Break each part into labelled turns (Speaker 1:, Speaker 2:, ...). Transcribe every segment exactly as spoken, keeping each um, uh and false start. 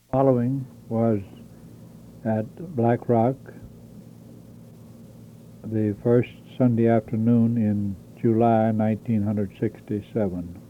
Speaker 1: Following was at Black Rock the first Sunday afternoon in July nineteen sixty-seven.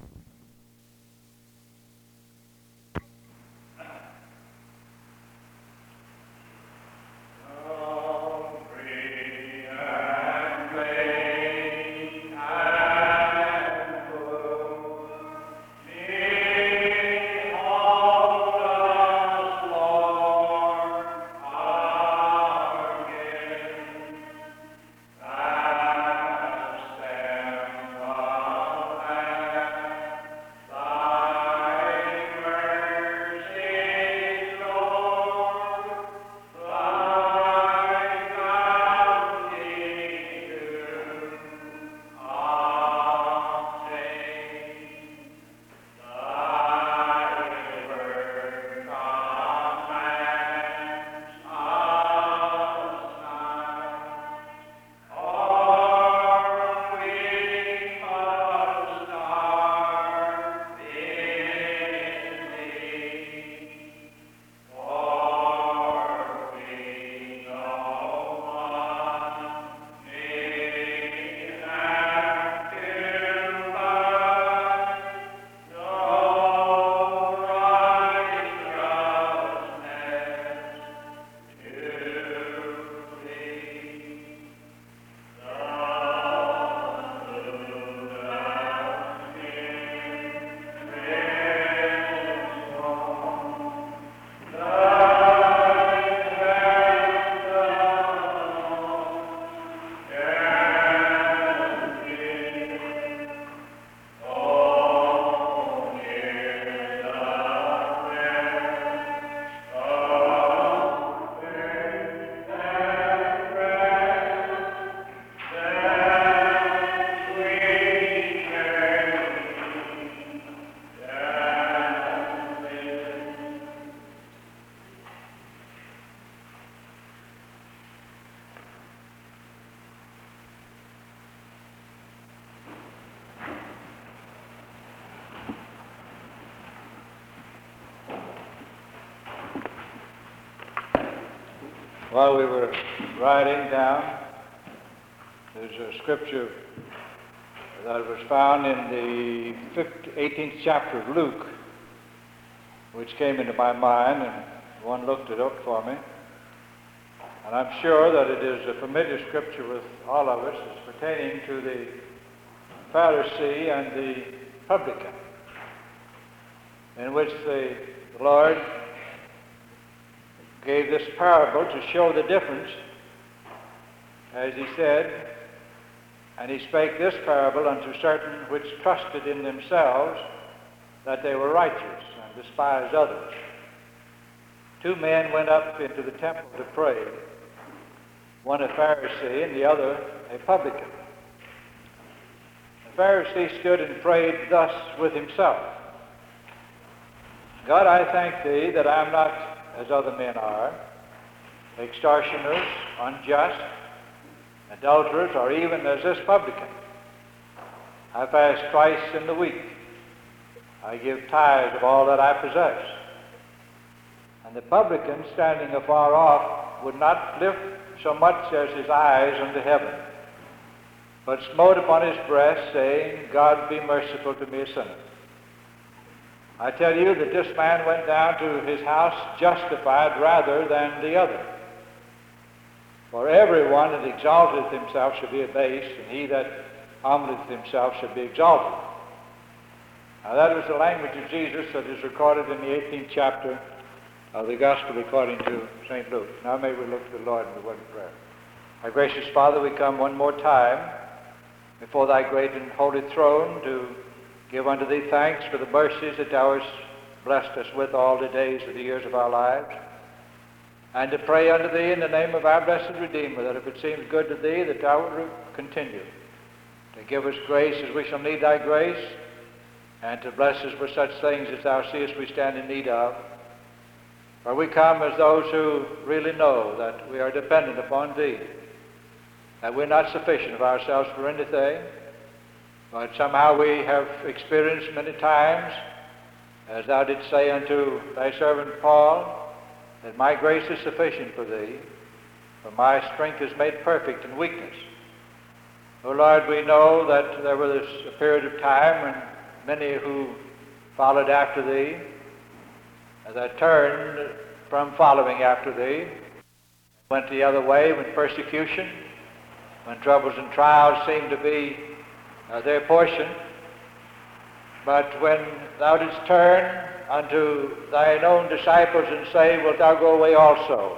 Speaker 2: While we were riding down, there's a scripture that was found in the eighteenth chapter of Luke, which came into my mind, and one looked it up for me. And I'm sure that it is a familiar scripture with all of us. It's pertaining to the Pharisee and the publican, in which the Lord gave this parable to show the difference, as he said, and he spake this parable unto certain which trusted in themselves that they were righteous, and despised others. Two men went up into the temple to pray, one a Pharisee and the other a publican. The Pharisee stood and prayed thus with himself: God, I thank thee that I am not as other men are, extortioners, unjust, adulterers, or even as this publican. I fast twice in the week. I give tithes of all that I possess. And the publican, standing afar off, would not lift so much as his eyes unto heaven, but smote upon his breast, saying, God be merciful to me, a sinner. I tell you that this man went down to his house justified rather than the other. For everyone that exalteth himself shall be abased, and he that humbleth himself shall be exalted. Now that was the language of Jesus that is recorded in the eighteenth chapter of the Gospel according to Saint Luke. Now may we look to the Lord in the word of prayer. Our gracious Father, we come one more time before thy great and holy throne to give unto thee thanks for the mercies that thou hast blessed us with all the days of the years of our lives, and to pray unto thee in the name of our blessed Redeemer, that if it seems good to thee, that thou wilt continue to give us grace as we shall need thy grace, and to bless us with such things as thou seest we stand in need of. For we come as those who really know that we are dependent upon thee, that we're not sufficient of ourselves for anything, but somehow we have experienced many times as thou didst say unto thy servant Paul, that my grace is sufficient for thee, for my strength is made perfect in weakness. O Lord, we know that there was a period of time when many who followed after thee, that turned from following after thee, went the other way when persecution, when troubles and trials seemed to be uh, their portion. But when thou didst turn unto thine own disciples and say, wilt thou go away also?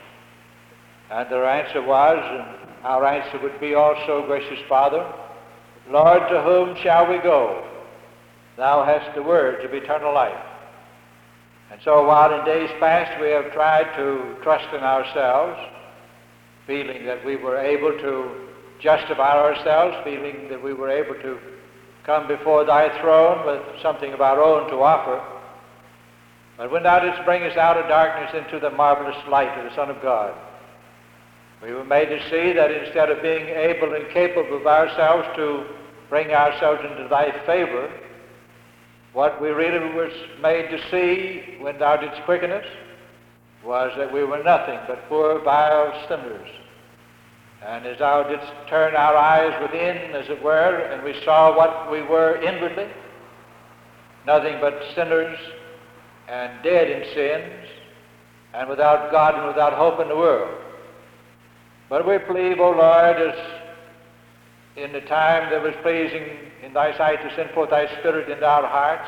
Speaker 2: And their answer was, and our answer would be also, gracious Father, Lord, to whom shall we go? Thou hast the words of eternal life. And so while in days past we have tried to trust in ourselves, feeling that we were able to justify ourselves, feeling that we were able to come before thy throne with something of our own to offer, but when thou didst bring us out of darkness into the marvelous light of the Son of God, we were made to see that instead of being able and capable of ourselves to bring ourselves into thy favor, what we really was made to see when thou didst quicken us was that we were nothing but poor, vile sinners. And as thou didst turn our eyes within, as it were, and we saw what we were inwardly, nothing but sinners and dead in sins, and without God and without hope in the world. But we believe, O Lord, as in the time that was pleasing in thy sight to send forth thy Spirit into our hearts,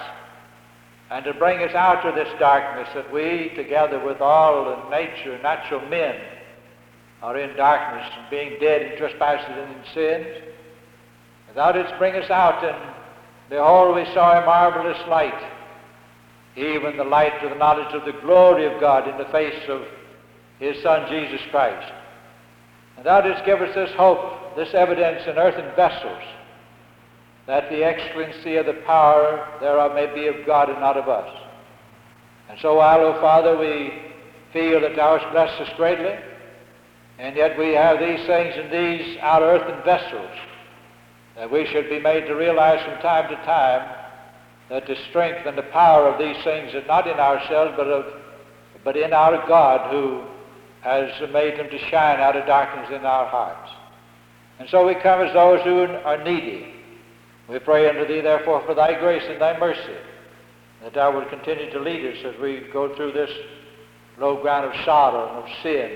Speaker 2: and to bring us out of this darkness, that we, together with all the nature, natural men, are in darkness and being dead in trespasses and in sins. And thou didst bring us out, and behold, we saw a marvelous light, even the light of the knowledge of the glory of God in the face of his Son, Jesus Christ. And thou didst give us this hope, this evidence in earthen vessels, that the excellency of the power thereof may be of God and not of us. And so while, O Father, we feel that thou hast blessed us greatly, and yet we have these things in these our earthen vessels, that we should be made to realize from time to time that the strength and the power of these things is not in ourselves, but of, but in our God, who has made them to shine out of darkness in our hearts. And so we come as those who are needy. We pray unto thee, therefore, for thy grace and thy mercy, that thou wilt continue to lead us as we go through this low ground of sorrow and of sin,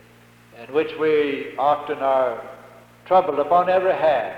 Speaker 2: in which we often are troubled upon every hand,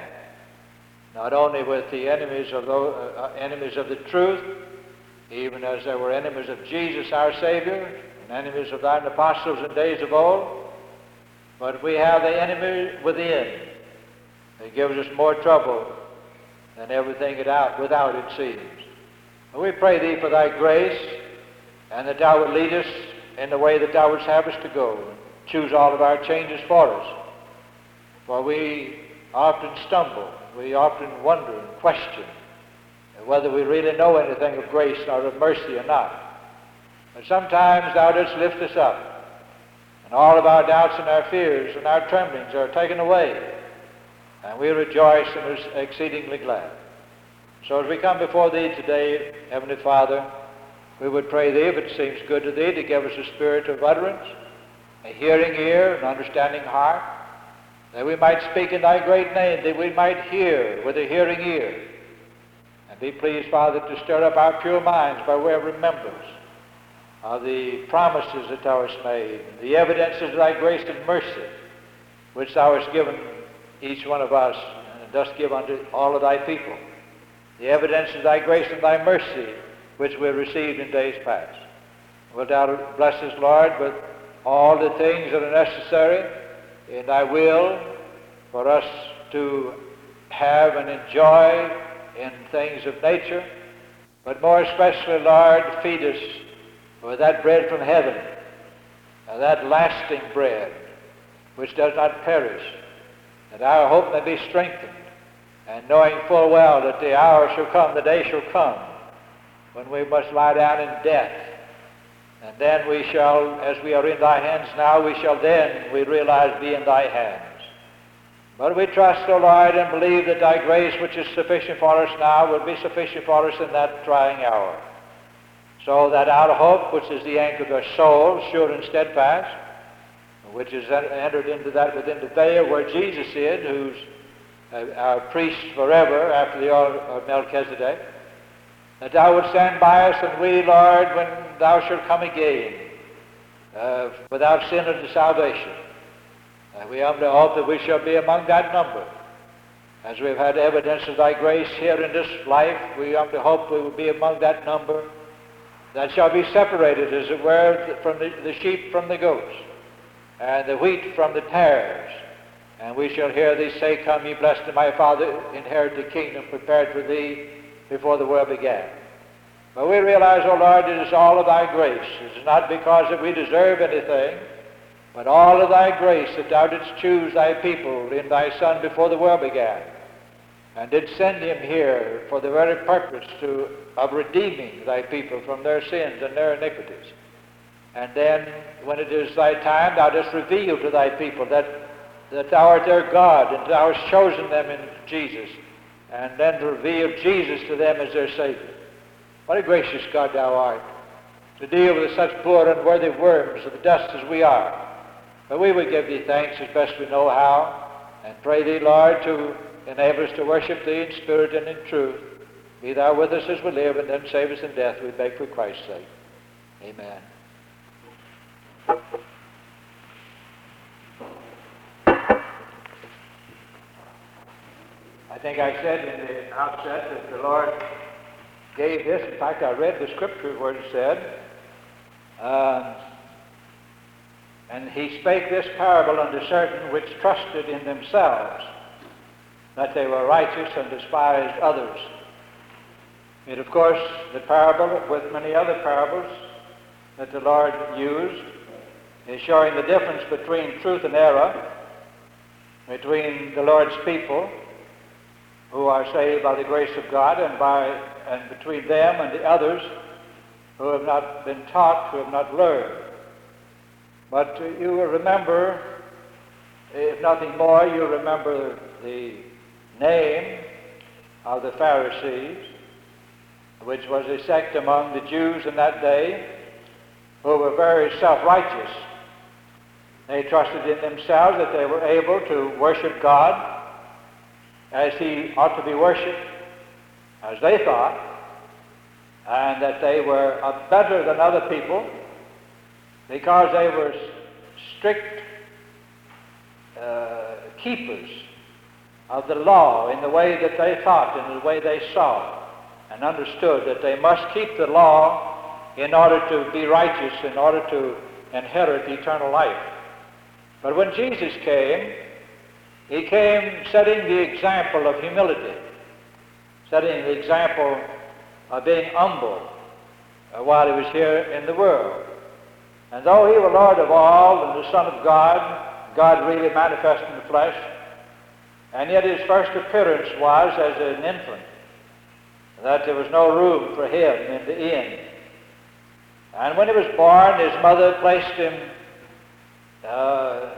Speaker 2: not only with the enemies of the, uh, enemies of the truth, even as there were enemies of Jesus our Savior, and enemies of thine apostles in days of old, but we have the enemy within that gives us more trouble than everything without, without it seems. And we pray thee for thy grace, and that thou would lead us in the way that thou wouldst have us to go, and choose all of our changes for us. For we often stumble, we often wonder and question whether we really know anything of grace or of mercy or not. But sometimes thou dost lift us up, and all of our doubts and our fears and our tremblings are taken away, and we rejoice and are exceedingly glad. So as we come before thee today, Heavenly Father, we would pray thee, if it seems good to thee, to give us a spirit of utterance, a hearing ear, an understanding heart, that we might speak in thy great name, that we might hear with a hearing ear. And be pleased, Father, to stir up our pure minds by way of remembrance of the promises that thou hast made, the evidences of thy grace and mercy, which thou hast given each one of us, and dost give unto all of thy people. The evidence of thy grace and thy mercy, which we received in days past. Wilt thou bless us, Lord, with all the things that are necessary in thy will for us to have and enjoy in things of nature, but more especially, Lord, feed us with that bread from heaven, and that lasting bread which does not perish, that our hope may be strengthened, and knowing full well that the hour shall come, the day shall come, when we must lie down in death, and then we shall, as we are in thy hands now, we shall then, we realize, be in thy hands. But we trust, O Lord, and believe that thy grace, which is sufficient for us now, will be sufficient for us in that trying hour. so that our hope, which is the anchor of our soul, sure and steadfast, which is entered into that within the veil where Jesus is, who's uh, our priest forever after the order of Melchizedek, that thou would stand by us, and we, Lord, when thou shalt come again, uh, without sin unto salvation. Uh, we humbly hope that we shall be among that number. As we have had evidence of thy grace here in this life, we humbly hope we will be among that number that shall be separated, as it were, from the, the sheep from the goats, and the wheat from the tares. And we shall hear thee say, Come, ye blessed of my Father, inherit the kingdom prepared for thee before the world began. But we realize, O Lord, it is all of thy grace. It is not because that we deserve anything, but all of thy grace that thou didst choose thy people in thy Son before the world began, and did send him here for the very purpose to, of redeeming thy people from their sins and their iniquities. And then, when it is thy time, thou dost reveal to thy people that, that thou art their God, and thou hast chosen them in Jesus, and then to reveal Jesus to them as their Savior. What a gracious God thou art, to deal with such poor unworthy worms of the dust as we are. But we will give thee thanks as best we know how, and pray thee, Lord, to enable us to worship thee in spirit and in truth. Be thou with us as we live, and then save us in death, we beg for Christ's sake. Amen. I think I said in the outset that the Lord gave this. In fact, I read the scripture where it said, uh, and he spake this parable unto certain which trusted in themselves that they were righteous, and despised others. It, of course, the parable, with many other parables that the Lord used, is showing the difference between truth and error, between the Lord's people who are saved by the grace of God, and by and between them and the others who have not been taught, who have not learned. But uh, you will remember, if nothing more, you remember the name of the Pharisees, which was a sect among the Jews in that day who were very self-righteous. They trusted in themselves that they were able to worship God as he ought to be worshipped, as they thought, and that they were uh, better than other people because they were strict uh, keepers of the law in the way that they thought, in the way they saw, and understood that they must keep the law in order to be righteous, in order to inherit eternal life. But when Jesus came, he came setting the example of humility, setting the example of being humble uh, while he was here in the world. And though he was Lord of all and the Son of God, God really manifest in the flesh, and yet his first appearance was as an infant, that there was no room for him in the inn. And when he was born, his mother placed him uh,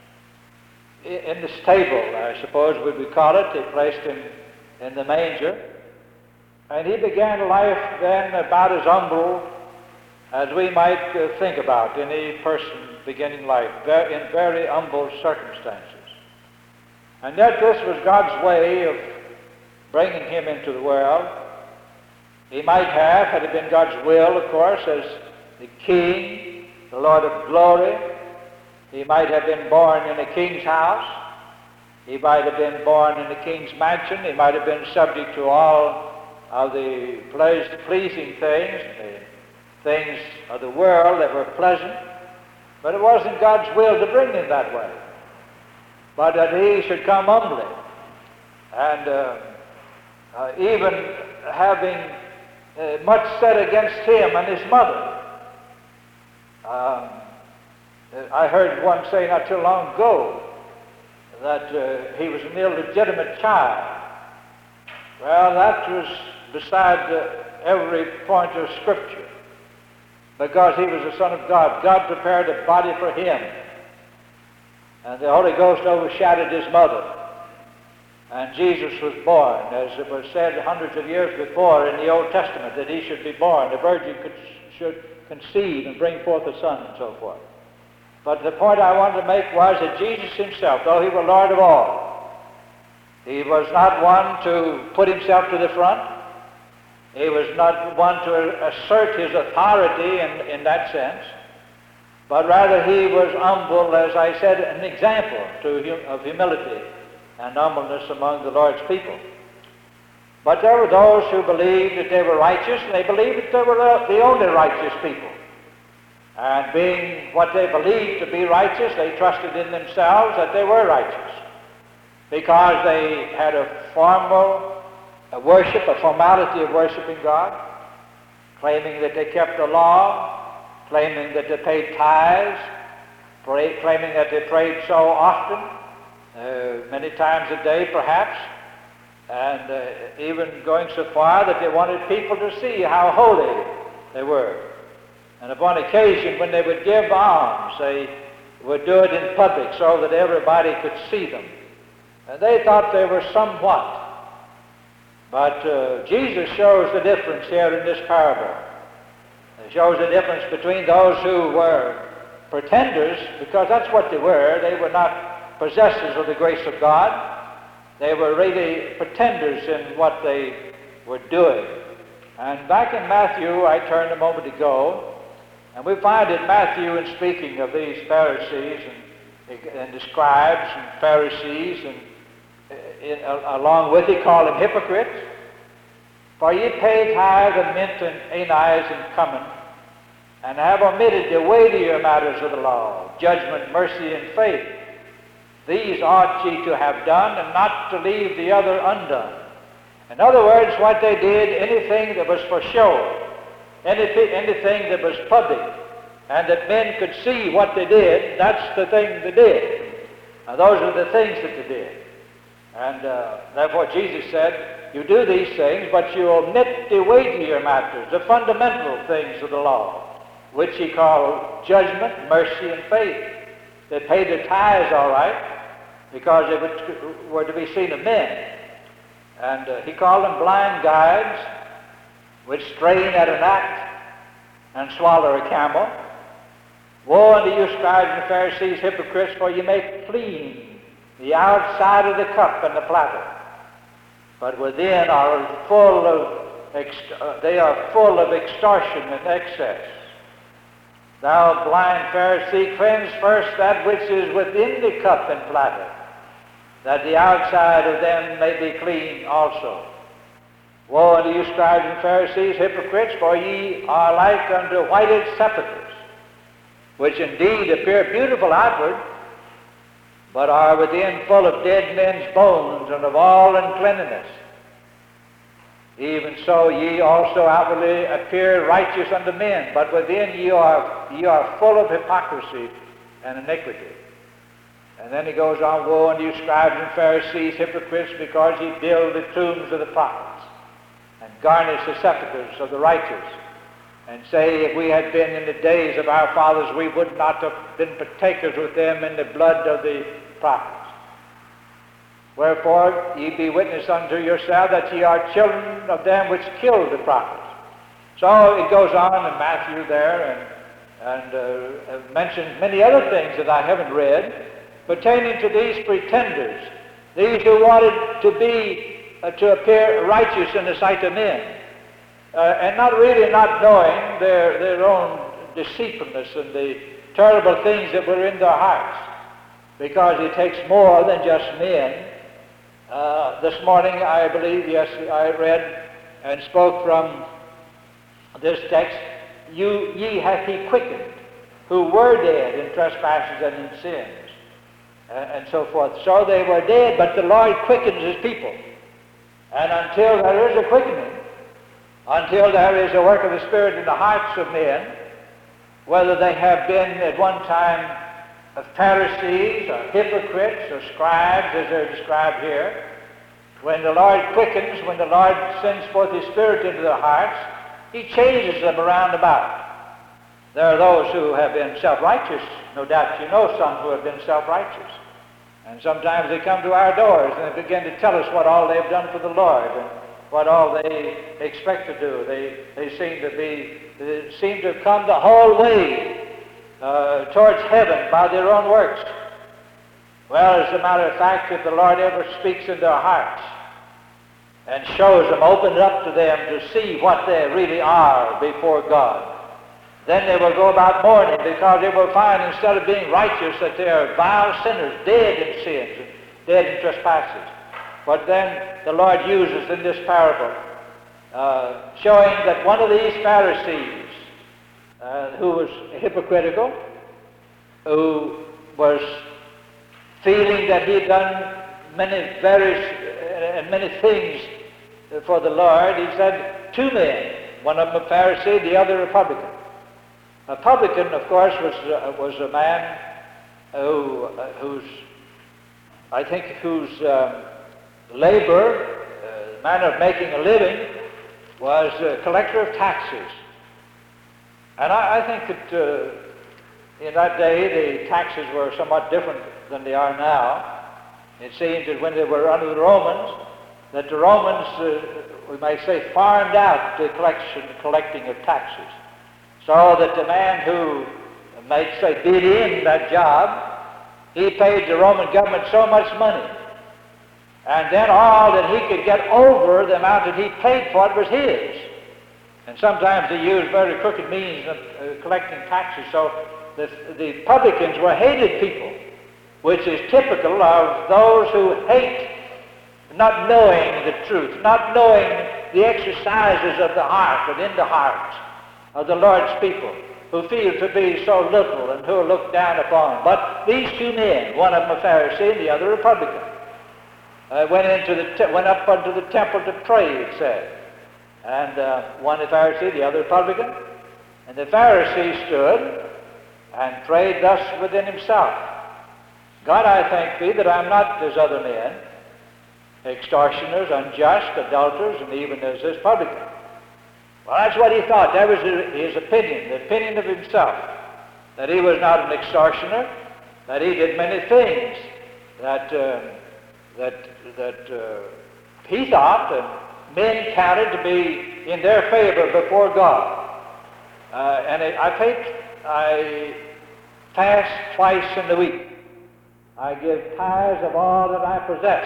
Speaker 2: in the stable, I suppose we would call it. They placed him in the manger. And he began life then about as humble as we might uh, think about any person beginning life, in very humble circumstances. And yet this was God's way of bringing him into the world. He might have, had it been God's will, of course, as the King, the Lord of glory, he might have been born in a king's house. He might have been born in a king's mansion. He might have been subject to all of the pleasing things, the things of the world that were pleasant. But it wasn't God's will to bring him that way, but that he should come humbly. And uh, uh, even having uh, much said against him and his mother. Um, I heard one say not too long ago that uh, he was an illegitimate child. Well, that was beside uh, every point of Scripture, because he was the Son of God. God prepared a body for him, and the Holy Ghost overshadowed his mother. And Jesus was born, as it was said hundreds of years before in the Old Testament, that he should be born. The virgin could, should conceive and bring forth a son, and so forth. But the point I wanted to make was that Jesus himself, though he was Lord of all, he was not one to put himself to the front. He was not one to assert his authority in, in that sense, but rather he was humble, as I said, an example to, of humility and humbleness among the Lord's people. But there were those who believed that they were righteous, and they believed that they were the only righteous people. And being what they believed to be righteous, they trusted in themselves that they were righteous, because they had a formal a worship, a formality of worshiping God, claiming that they kept the law, claiming that they paid tithes, pray, claiming that they prayed so often, uh, many times a day perhaps, and uh, even going so far that they wanted people to see how holy they were. And upon occasion, when they would give alms, they would do it in public so that everybody could see them. And they thought they were somewhat. But uh, Jesus shows the difference here in this parable. He shows the difference between those who were pretenders, because that's what they were. They were not possessors of the grace of God. They were really pretenders in what they were doing. And back in Matthew, I turned a moment ago, and we find in Matthew, in speaking of these Pharisees and, and the scribes and Pharisees, and in, uh, along with, he called them hypocrites. For ye pay tithe and mint and anise and cumin, and have omitted the weightier matters of the law, judgment, mercy, and faith. These ought ye to have done, and not to leave the other undone. In other words, what they did, anything that was for show, anything, anything that was public, and that men could see what they did, that's the thing they did. Now, those are the things that they did. And uh, therefore Jesus said, you do these things, but you omit the weightier matters, the fundamental things of the law, which he called judgment, mercy, and faith. They paid their tithes all right, because they were, were to be seen of men. And uh, he called them blind guides, which strain at a gnat and swallow a camel. Woe unto you, scribes and Pharisees, hypocrites, for you make clean the outside of the cup and the platter, but within are full of ext- uh, they are full of extortion and excess. Thou blind Pharisee, cleanse first that which is within the cup and platter, that the outside of them may be clean also. Woe unto you, scribes and Pharisees, hypocrites, for ye are like unto whited sepulchres, which indeed appear beautiful outward, but are within full of dead men's bones and of all uncleanness. Even so ye also outwardly appear righteous unto men, but within ye are, ye are full of hypocrisy and iniquity. And then he goes on, woe unto you, scribes and Pharisees, hypocrites, because ye build the tombs of the prophets, and garnish the sepulchres of the righteous, and say, if we had been in the days of our fathers, we would not have been partakers with them in the blood of the prophets. Wherefore ye be witness unto yourselves that ye are children of them which killed the prophets. So it goes on in Matthew there, and, and uh, mentions many other things that I haven't read, pertaining to these pretenders, these who wanted to be, uh, to appear righteous in the sight of men. Uh, and not really not knowing their, their own deceitfulness and the terrible things that were in their hearts, because it takes more than just men. Uh, this morning, I believe, yes, I read and spoke from this text, you, ye hath he quickened, who were dead in trespasses and in sins, uh, and so forth. So they were dead, but the Lord quickens his people. And until there is a quickening, until there is a work of the Spirit in the hearts of men, whether they have been at one time Pharisees or hypocrites or scribes, as they're described here, when the Lord quickens, when the Lord sends forth his Spirit into their hearts, he changes them around about. There are those who have been self-righteous, no doubt you know some who have been self-righteous, And sometimes they come to our doors and they begin to tell us what all they've done for the Lord and what all they expect to do. They, they seem to be, they seem to have come the whole way uh, towards heaven by their own works. Well, as a matter of fact, if the Lord ever speaks in their hearts and shows them, opens it up to them to see what they really are before God, then they will go about mourning, because they will find, instead of being righteous, that they are vile sinners, dead in sins, and dead in trespasses. But then the Lord uses in this parable, uh, showing that one of these Pharisees, uh, who was hypocritical, who was feeling that he'd done many various and many things for the Lord, he said, two men, one of them a Pharisee, the other a publican. A publican, of course, was uh, was a man who uh, whose I think whose um, labor, uh, manner of making a living, was a collector of taxes. And I, I think that uh, in that day the taxes were somewhat different than they are now. It seems that when they were under the Romans, that the Romans, uh, we might say, farmed out the collection, collecting of taxes. So that the man who, might say, bid in that job, he paid the Roman government so much money. And then all that he could get over the amount that he paid for it was his. And sometimes they used very crooked means of uh, collecting taxes. So the, the publicans were hated people, which is typical of those who hate not knowing the truth, not knowing the exercises of the heart and in the heart of the Lord's people, who feel to be so little and who are looked down upon. But these two men, one of them a Pharisee and the other a publican, uh, went into the te- went up unto the temple to pray, it said. And uh, one a Pharisee, the other a publican. And the Pharisee stood and prayed thus within himself: God, I thank thee that I am not as other men, extortioners, unjust, adulterers, and even as this publican. Well, that's what he thought. That was his opinion, the opinion of himself, that he was not an extortioner, that he did many things that uh, that that uh, he thought and men counted to be in their favor before God. Uh, and it, I paid, I fast twice in the week. I give tithes of all that I possess.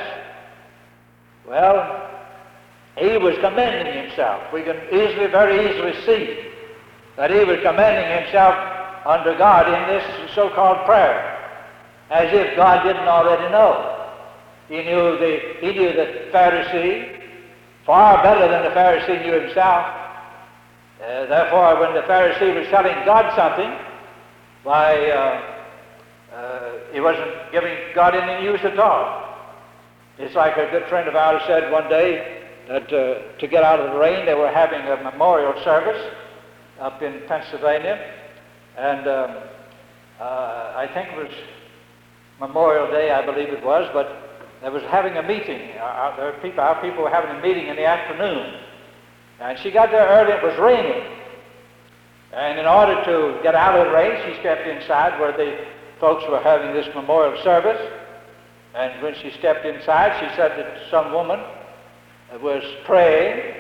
Speaker 2: Well, he was commending himself. We can easily, very easily see that he was commending himself under God in this so-called prayer, as if God didn't already know. He knew the he knew the Pharisee far better than the Pharisee knew himself. Uh, therefore, when the Pharisee was telling God something, why uh, uh, he wasn't giving God any use at all. It's like a good friend of ours said one day, that uh, to get out of the rain, they were having a memorial service up in Pennsylvania, and um, uh, I think it was Memorial Day, I believe it was, but they was having a meeting. Our, our, people, our people were having a meeting in the afternoon, and she got there early. It was raining, and in order to get out of the rain, she stepped inside where the folks were having this memorial service. And when she stepped inside, she said that some woman was praying,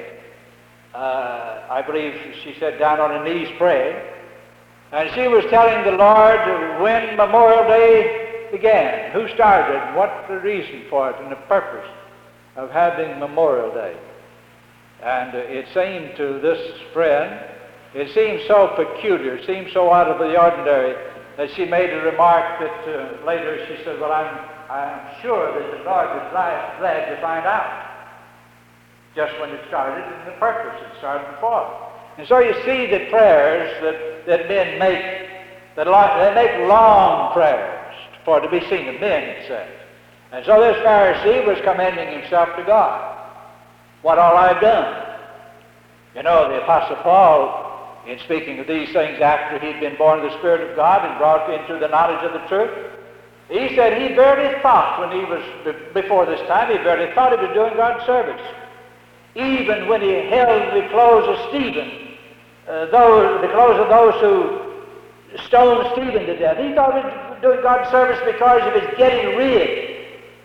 Speaker 2: uh, I believe she said down on her knees praying, and she was telling the Lord when Memorial Day began, who started it, and what the reason for it, and the purpose of having Memorial Day. And uh, it seemed to this friend, it seemed so peculiar, it seemed so out of the ordinary, that she made a remark that uh, later she said, well, I'm, I'm sure that the Lord was glad, glad to find out just when it started and the purpose it started for. And so you see the prayers that, that men make, that lo- they make long prayers for to be seen of men, it says. And so this Pharisee was commending himself to God. What all I've done. You know, the Apostle Paul, in speaking of these things after he'd been born of the Spirit of God and brought into the knowledge of the truth, he said he barely thought when he was, before this time, he barely thought he was doing God's service. Even when he held the clothes of Stephen, uh, those, the clothes of those who stoned Stephen to death, he thought he was doing God's service because he was getting rid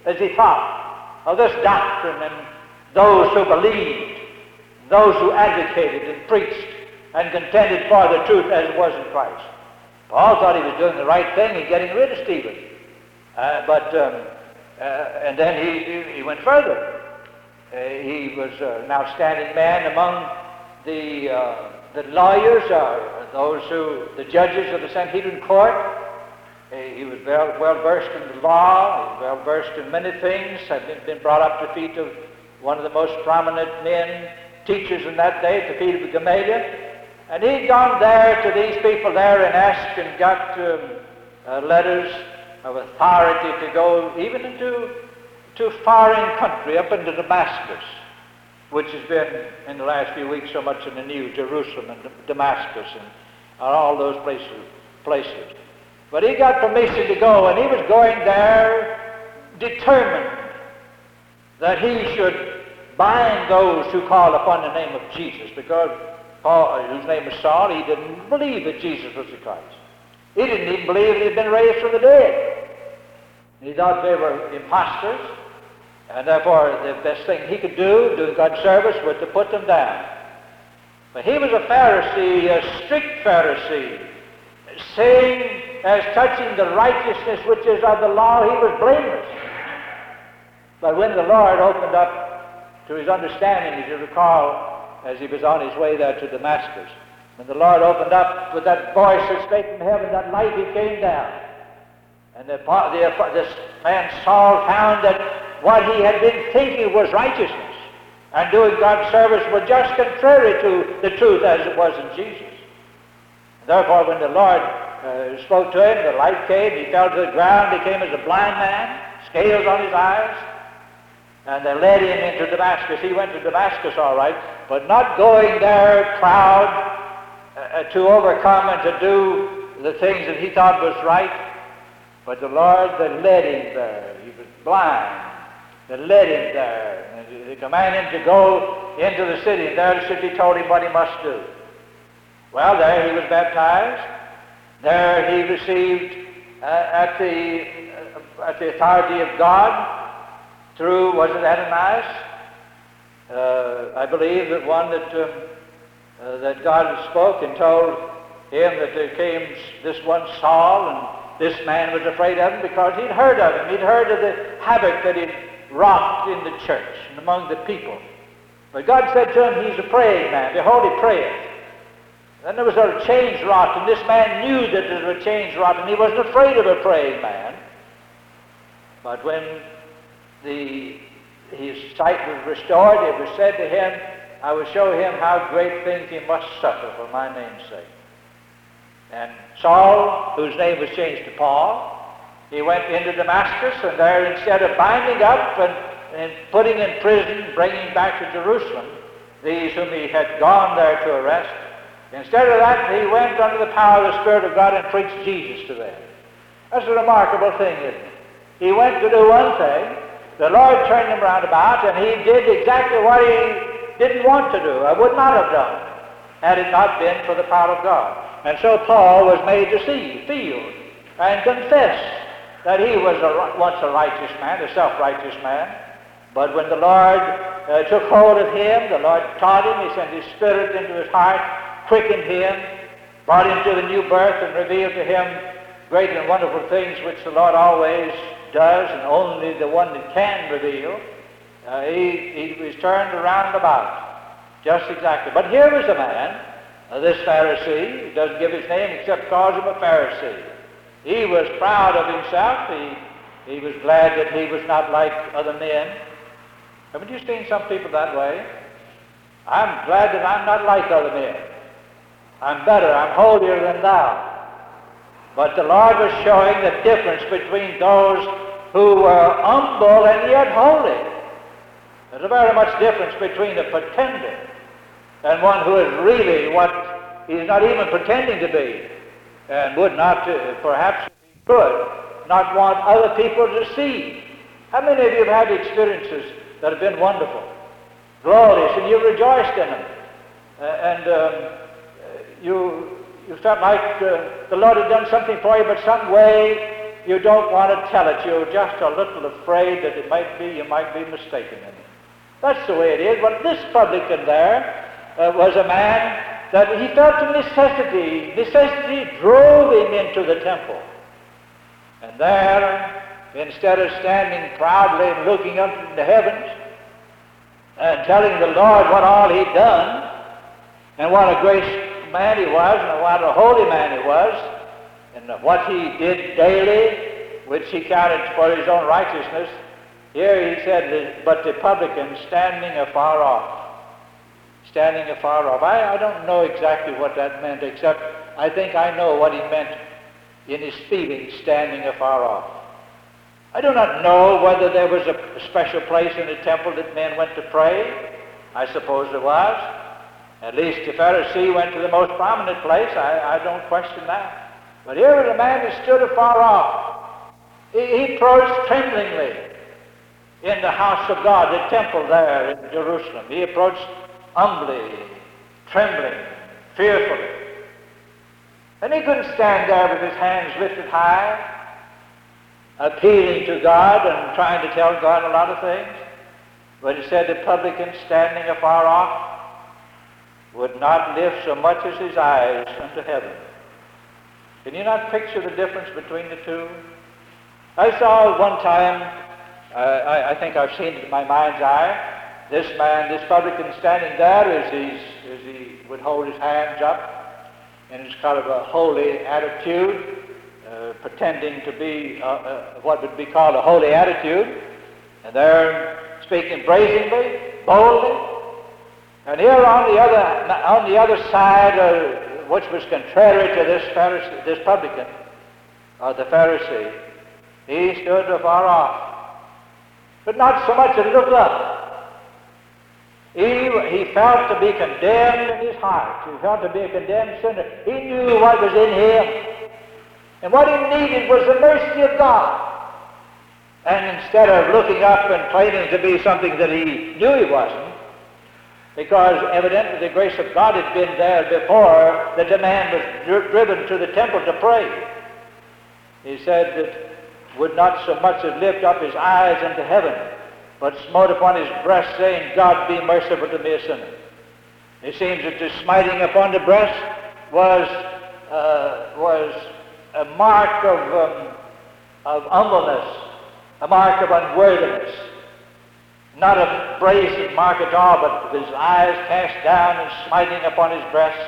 Speaker 2: as he thought of this doctrine and those who believed, those who advocated and preached and contended for the truth as it was in Christ. Paul thought he was doing the right thing in getting rid of Stephen. Uh, but, um, uh, and then he, he, he went further. Uh, he was an outstanding man among the, uh, the lawyers, uh, those who, the judges of the Sanhedrin court. Uh, he was well, well versed in the law, he was well versed in many things, had been, been brought up to the feet of one of the most prominent men, teachers in that day, at the feet of Gamaliel. And he'd gone there to these people there and asked and got um, uh, letters of authority to go even into to foreign country, up into Damascus, which has been in the last few weeks so much in the news, Jerusalem and Damascus and all those places. places. But he got permission to go, and he was going there determined that he should bind those who call upon the name of Jesus, because Paul, whose name was Saul, he didn't believe that Jesus was the Christ. He didn't even believe that he had been raised from the dead. He thought they were impostors, and therefore the best thing he could do, doing God's service, was to put them down. But he was a Pharisee, a strict Pharisee, saying, as touching the righteousness which is of the law, he was blameless. But when the Lord opened up to his understanding, as you recall, as he was on his way there to Damascus, when the Lord opened up with that voice that spake from heaven, that light, he came down. And the, the, this man Saul found that what he had been thinking was righteousness and doing God's service was just contrary to the truth as it was in Jesus. And therefore, when the Lord uh, spoke to him, the light came, he fell to the ground, became as a blind man, scales on his eyes, and they led him into Damascus. He went to Damascus all right, but not going there proud uh, to overcome and to do the things that he thought was right, but the Lord that led him there. He was blind, that led him there. And he commanded him to go into the city, and there the city told him what he must do. Well, there he was baptized. There he received uh, at the uh, at the authority of God through, was it Ananias? Uh, I believe that one that um, uh, that God spoke and told him that there came this one Saul, and this man was afraid of him because he'd heard of him. He'd heard of the havoc that he'd wrought in the church and among the people. But God said to him, he's a praying man. Behold, he prayeth. Then there was a change wrought, and this man knew that there was a change wrought, and he wasn't afraid of a praying man. But when the, his sight was restored, it was said to him, I will show him how great things he must suffer for my name's sake. And Saul, whose name was changed to Paul, he went into Damascus, and there, instead of binding up and, and putting in prison, bringing back to Jerusalem these whom he had gone there to arrest, instead of that, he went under the power of the Spirit of God and preached Jesus to them. That's a remarkable thing, isn't it? He went to do one thing, the Lord turned him round about, and he did exactly what he didn't want to do, I would not have done, had it not been for the power of God. And so Paul was made to see, feel, and confess that he was a, once a righteous man, a self-righteous man. But when the Lord uh, took hold of him, the Lord taught him, he sent his Spirit into his heart, quickened him, brought him to the new birth, and revealed to him great and wonderful things which the Lord always does, and only the one that can reveal. Uh, he, he was turned around about, just exactly. But here was a man, uh, this Pharisee, he doesn't give his name except calls him a Pharisee. He was proud of himself. He, he was glad that he was not like other men. Haven't you seen some people that way? I'm glad that I'm not like other men. I'm better, I'm holier than thou. But the Lord was showing the difference between those who were humble and yet holy. There's a very much difference between a pretender and one who is really what he's not even pretending to be, and would not, uh, perhaps could, not want other people to see. How many of you have had experiences that have been wonderful, glorious, and you rejoiced in them? Uh, and um, you, you felt like uh, the Lord had done something for you, but some way you don't want to tell it. You're just a little afraid that it might be, you might be mistaken in it. That's the way it is. But this publican there uh, was a man that he felt a necessity. Necessity drove him into the temple. And there, instead of standing proudly and looking up into the heavens and telling the Lord what all he'd done and what a great man he was and what a holy man he was and what he did daily, which he counted for his own righteousness, here he said, but the publican standing afar off. Standing afar off. I, I don't know exactly what that meant, except I think I know what he meant in his feeling, standing afar off. I do not know whether there was a special place in the temple that men went to pray. I suppose there was. At least the Pharisee went to the most prominent place. I, I don't question that. But here was a man that stood afar off. He, he approached tremblingly in the house of God, the temple there in Jerusalem. He approached humbly, trembling, fearfully. And he couldn't stand there with his hands lifted high, appealing to God and trying to tell God a lot of things. But he said the publican standing afar off would not lift so much as his eyes unto heaven. Can you not picture the difference between the two? I saw one time, uh, I, I think I've seen it in my mind's eye, this man, this publican standing there as, he's, as he would hold his hands up in his kind of a holy attitude, uh, pretending to be uh, uh, what would be called a holy attitude, and there speaking brazenly, boldly. And here on the other, on the other side, uh, which was contrary to this Pharisee, this publican, or the Pharisee, he stood afar off, but not so much as looked up. He, he felt to be condemned in his heart. He felt to be a condemned sinner. He knew what was in him. And what he needed was the mercy of God. And instead of looking up and claiming to be something that he knew he wasn't, because evidently the grace of God had been there before that the man was dri- driven to the temple to pray. He said that would not so much as lift up his eyes unto heaven, but smote upon his breast, saying, God be merciful to me, a sinner. It seems that the smiting upon the breast was uh, was a mark of, um, of humbleness, a mark of unworthiness. Not a brazen mark at all, but with his eyes cast down and smiting upon his breast.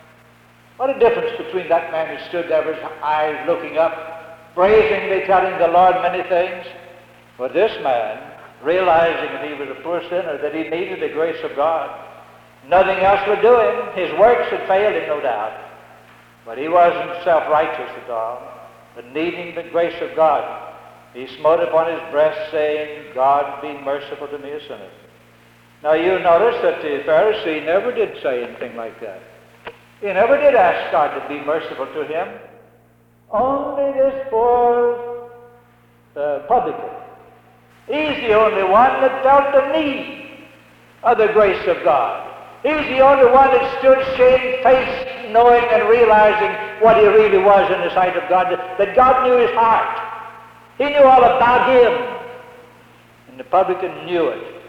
Speaker 2: What a difference between that man who stood there with his eyes looking up, brazenly telling the Lord many things, for this man, realizing that he was a poor sinner, that he needed the grace of God. Nothing else would do him. His works had failed him, no doubt. But he wasn't self-righteous at all, but needing the grace of God. He smote upon his breast, saying, God be merciful to me, a sinner. Now you notice that the Pharisee never did say anything like that. He never did ask God to be merciful to him. Only this poor uh, publican. He's the only one that felt the need of the grace of God. He's the only one that stood shamefaced, knowing and realizing what he really was in the sight of God, that God knew his heart. He knew all about him, and the publican knew it.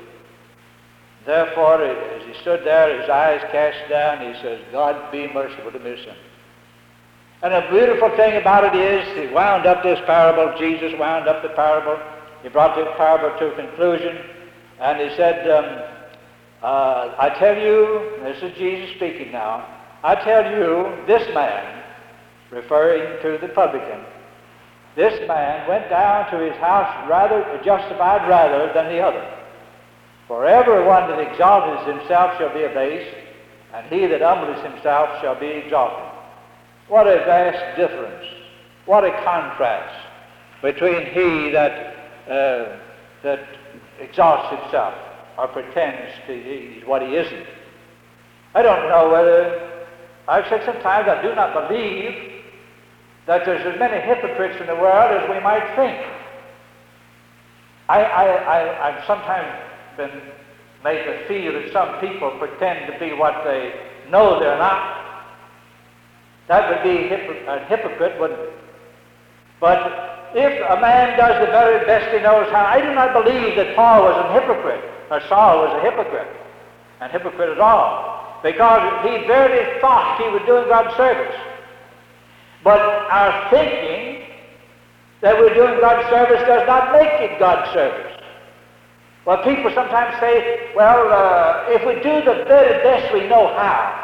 Speaker 2: Therefore, as he stood there, his eyes cast down, he says, God be merciful to me, a sinner. And the beautiful thing about it is, he wound up this parable, Jesus wound up the parable, he brought the parable to a conclusion, and he said, um, uh, I tell you, this is Jesus speaking now, I tell you, this man, referring to the publican, this man went down to his house rather justified rather than the other. For everyone that exalteth himself shall be abased, and he that humbleth himself shall be exalted. What a vast difference, what a contrast between he that uh, that exalts himself or pretends to be what he isn't. I don't know whether, I've said sometimes I do not believe that there's as many hypocrites in the world as we might think. I, I, I, I've sometimes been made to feel that some people pretend to be what they know they're not. That would be hypocr- a hypocrite, wouldn't it? But if a man does the very best he knows how, I do not believe that Paul was a hypocrite, or Saul was a hypocrite, and hypocrite at all, because he verily thought he was doing God's service. But our thinking that we're doing God's service does not make it God's service. Well, people sometimes say, well, uh, if we do the very best we know how.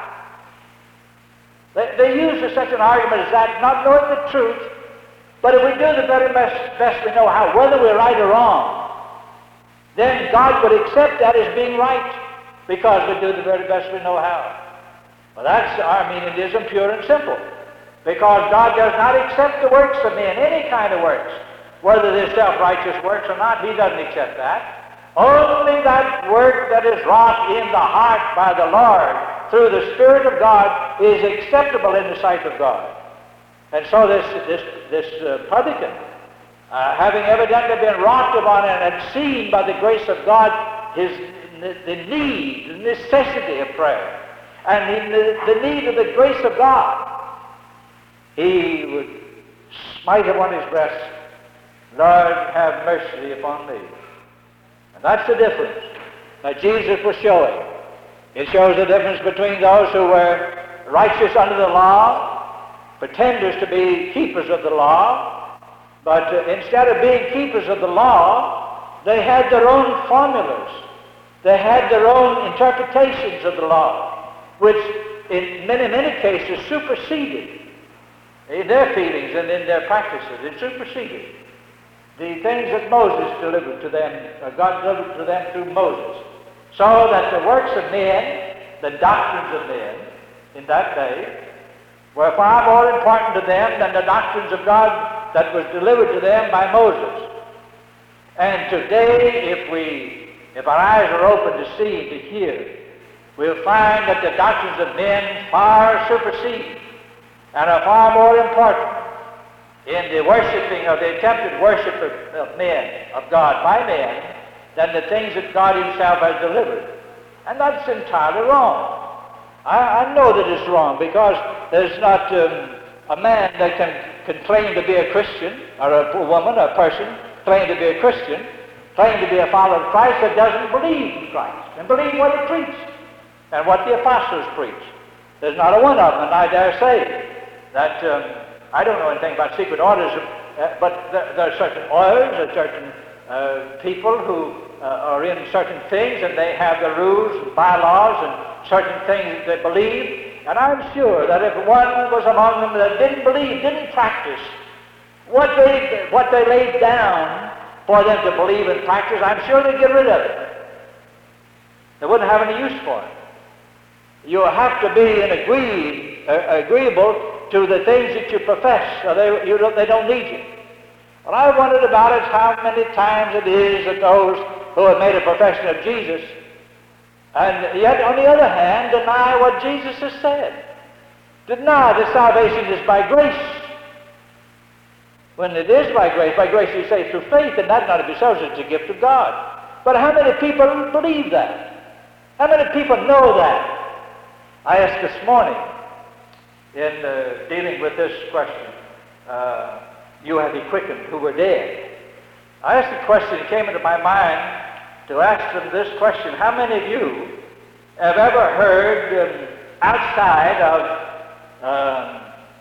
Speaker 2: They, they use such an argument as that, not knowing the truth, but if we do the very best, best we know how, whether we're right or wrong, then God would accept that as being right, because we do the very best we know how. Well, that's Arminianism, pure and simple. Because God does not accept the works of men, any kind of works, whether they're self-righteous works or not. He doesn't accept that. Only that work that is wrought in the heart by the Lord through the Spirit of God is acceptable in the sight of God. And so this, this, this uh, publican, uh, having evidently been wrought upon and had seen by the grace of God his, the, the need, the necessity of prayer, and the, the need of the grace of God, he would smite upon his breast, Lord, have mercy upon me. And that's the difference that Jesus was showing. It shows the difference between those who were righteous under the law, pretenders to be keepers of the law, but uh, instead of being keepers of the law, they had their own formulas. They had their own interpretations of the law, which in many, many cases superseded in their feelings and in their practices. It superseded the things that Moses delivered to them, or God delivered to them through Moses, so that the works of men, the doctrines of men in that day, were far more important to them than the doctrines of God that was delivered to them by Moses. And today, if we, if our eyes are open to see and to hear, we'll find that the doctrines of men far supersede and are far more important in the worshiping of the attempted worship of, of men, of God by men, than the things that God himself has delivered. And that's entirely wrong. I, I know that it's wrong, because there's not um, a man that can, can claim to be a Christian, or a woman, or a person, claim to be a Christian, claim to be a follower of Christ, that doesn't believe in Christ, and believe what he preached, and what the apostles preached. There's not a one of them, and I dare say that um, I don't know anything about secret orders, uh, but there, there are certain orders, there are certain uh, people who uh, are in certain things, and they have the rules and bylaws and certain things that they believe. And I'm sure that if one was among them that didn't believe, didn't practice what they, what they laid down for them to believe and practice, I'm sure they'd get rid of it. They wouldn't have any use for it. You have to be an agreed, uh, agreeable to the things that you profess, or they, you don't, they don't need you. Well, I wondered about it, how many times it is that those who have made a profession of Jesus, and yet, on the other hand, deny what Jesus has said. Deny that salvation is by grace. When it is by grace, by grace you say through faith, and that not of yourselves, it's a gift of God. But how many people believe that? How many people know that? I asked this morning, in uh, dealing with this question, uh, you have he quickened who were dead. I asked the question, it came into my mind to ask them this question: how many of you have ever heard um, outside of, um,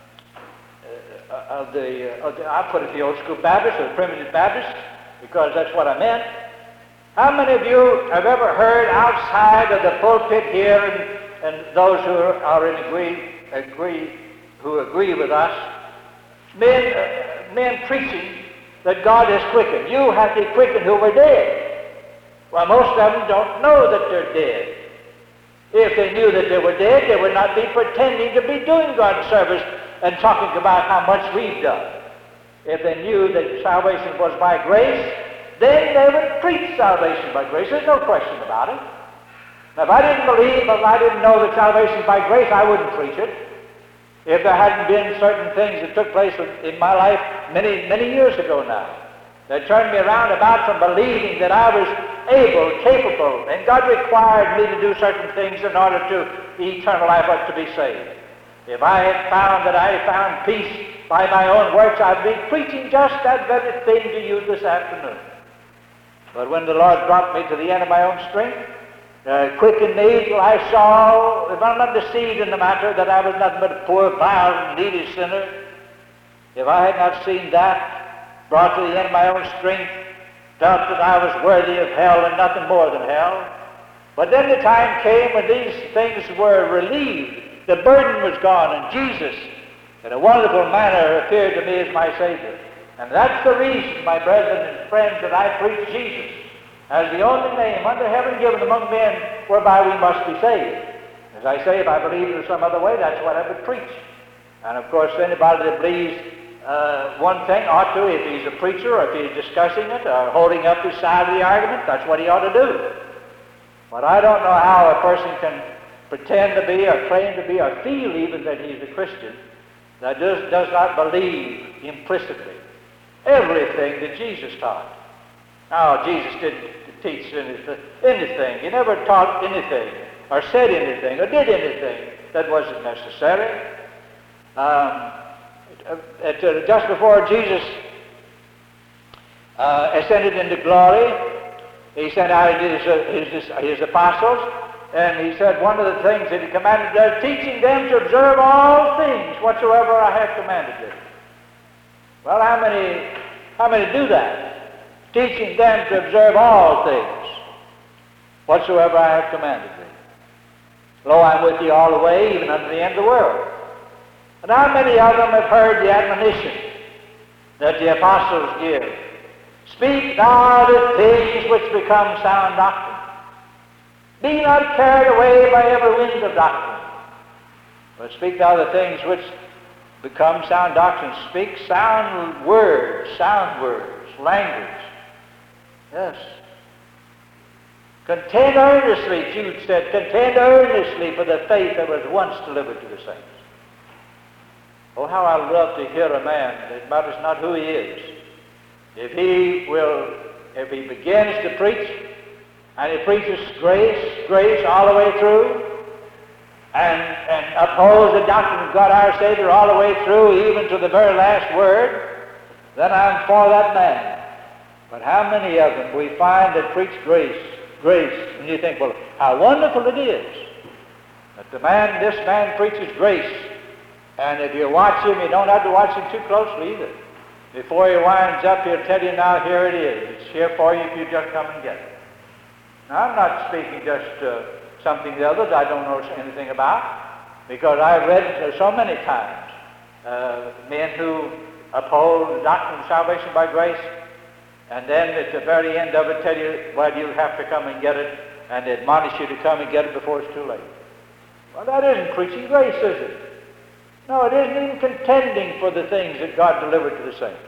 Speaker 2: uh, of, the, uh, of the, I'll put it the old school Baptist or the primitive Baptist, because that's what I meant. How many of you have ever heard outside of the pulpit here, and, and those who are in agree, agree, who agree with us, men, uh, men preaching that God has quickened? You have He quickened who were dead. Well, most of them don't know that they're dead. If they knew that they were dead, they would not be pretending to be doing God's service and talking about how much we've done. If they knew that salvation was by grace, then they would preach salvation by grace. There's no question about it. Now, if I didn't believe, if I didn't know that salvation is by grace, I wouldn't preach it. If there hadn't been certain things that took place in my life many, many years ago now, that turned me around about from believing that I was able, capable, and God required me to do certain things in order to the eternal life or to be saved. If I had found that I had found peace by my own works. I've been preaching just that very thing to you this afternoon. But when the Lord brought me to the end of my own strength, uh, quick in need, till I saw, if I'm not deceived in the matter, that I was nothing but a poor, vile, and needy sinner, if I had not seen that, brought to the end of my own strength, felt that I was worthy of hell and nothing more than hell. But then the time came when these things were relieved. The burden was gone, and Jesus, in a wonderful manner, appeared to me as my Savior. And that's the reason, my brethren and friends, that I preach Jesus as the only name under heaven given among men whereby we must be saved. As I say, if I believed in some other way, that's what I would preach. And of course, anybody that believes uh, one thing ought to, if he's a preacher or if he's discussing it or holding up his side of the argument, that's what he ought to do. But I don't know how a person can pretend to be or claim to be or feel even that he's a Christian that does, does not believe implicitly everything that Jesus taught. Now, Jesus didn't teach anything, anything. He never taught anything or said anything or did anything that wasn't necessary. Um, at, uh, just before Jesus uh, ascended into glory, he sent out his, uh, his, his apostles, and he said one of the things that he commanded them, teaching them to observe all things whatsoever I have commanded them. Well, how many, how many do that? Teaching them to observe all things whatsoever I have commanded them. Lo, I'm with you all the way, even unto the end of the world. And how many of them have heard the admonition that the apostles give? Speak thou the things which become sound doctrine. Be not carried away by every wind of doctrine, but speak thou the things which become sound doctrine. Speak sound words, sound words, language. Yes. Contend earnestly, Jude said, contend earnestly for the faith that was once delivered to the saints. Oh, how I love to hear a man, it matters not who he is, if he will, if he begins to preach, and he preaches grace, grace all the way through, and, and upholds the doctrine of God our Savior all the way through, even to the very last word, then I'm for that man. But how many of them we find that preach grace, grace, and you think, well, how wonderful it is that the man, this man preaches grace, and if you watch him, you don't have to watch him too closely either. Before he winds up, he'll tell you, now here it is. It's here for you if you just come and get it. Now, I'm not speaking just uh, something the other that I don't know anything about, because I've read uh, so many times uh, men who uphold the doctrine of salvation by grace, and then at the very end of it tell you, well, you'll have to come and get it, and admonish you to come and get it before it's too late. Well, that isn't preaching grace, is it? No, it isn't even contending for the things that God delivered to the saints.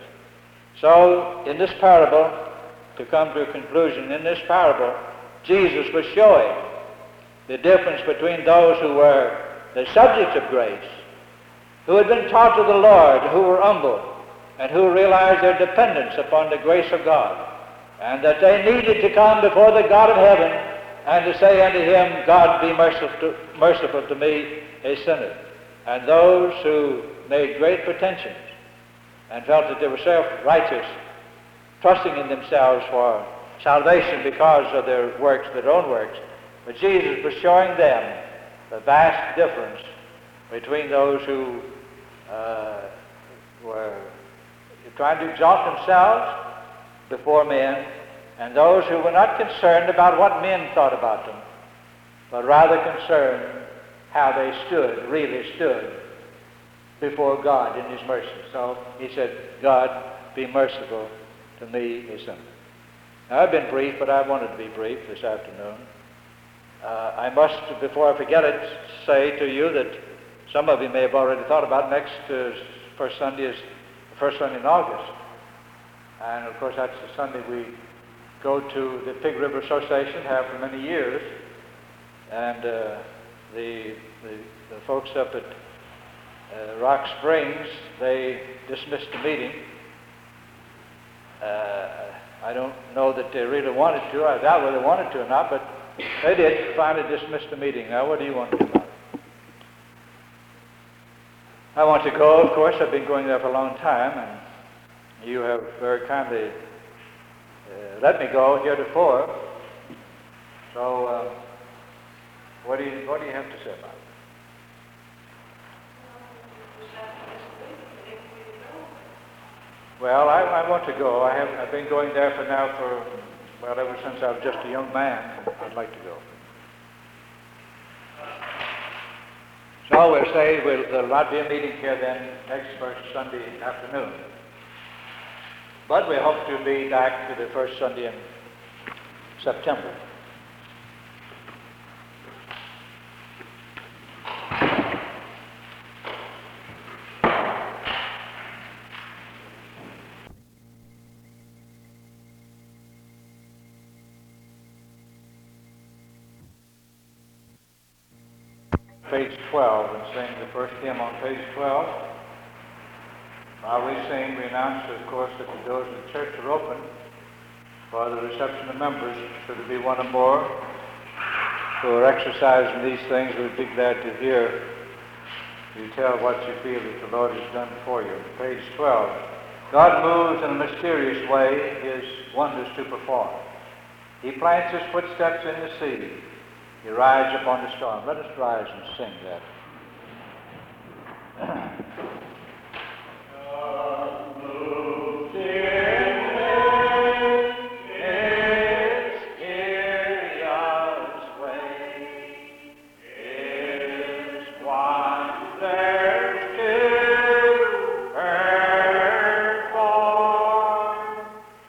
Speaker 2: So, in this parable, to come to a conclusion, in this parable, Jesus was showing the difference between those who were the subjects of grace, who had been taught of the Lord, who were humble, and who realized their dependence upon the grace of God, and that they needed to come before the God of heaven and to say unto him, God, be merciful to, merciful to me, a sinner. And those who made great pretensions and felt that they were self-righteous, trusting in themselves for salvation because of their works, their own works. But Jesus was showing them the vast difference between those who uh, were trying to exalt themselves before men and those who were not concerned about what men thought about them, but rather concerned how they stood, really stood before God in his mercy. So he said, God, be merciful to me, a sinner. Now, I've been brief, but I wanted to be brief this afternoon. Uh, I must, before I forget it, say to you that some of you may have already thought about next uh, first Sunday is the first Sunday in August. And, of course, that's the Sunday we go to the Pig River Association, have for many years. And uh, the, the, the folks up at uh, Rock Springs, they dismissed the meeting. Uh, I don't know that they really wanted to. I doubt whether they wanted to or not, but they did finally dismiss the meeting. Now, what do you want to do about it? I want to go, of course. I've been going there for a long time, and you have very kindly uh, let me go heretofore. So, uh, what do you what do you have to say about it? Well, I, I want to go. I have I've been going there for now for well ever since I was just a young man. I'd like to go. So we'll say we'll, there'll not be a meeting here then next first Sunday afternoon. But we hope to be back to the first Sunday in September. Page twelve, and sing the first hymn on page twelve. While we sing, we announce, of course, that the doors of the church are open for the reception of members. Should there be one or more who are exercising these things, we'd be glad to hear you tell what you feel that the Lord has done for you. Page twelve. God moves in a mysterious way his wonders to perform. He plants his footsteps in the sea. He rides upon the storm. Let us rise and sing that. God moves in mysterious way, his wonders to perform.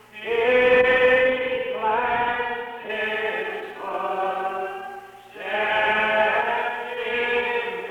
Speaker 2: He plants his footsteps in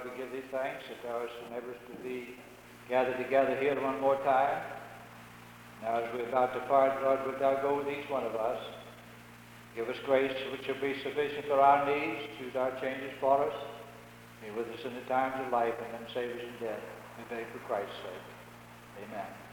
Speaker 2: Lord, we give thee thanks that thou hast enabled us to be gathered together here one more time. Now as we're about to part, Lord, wilt thou go with each one of us? Give us grace which shall be sufficient for our needs. Choose our changes for us. Be with us in the times of life and then save us in death. We beg for Christ's sake. Amen.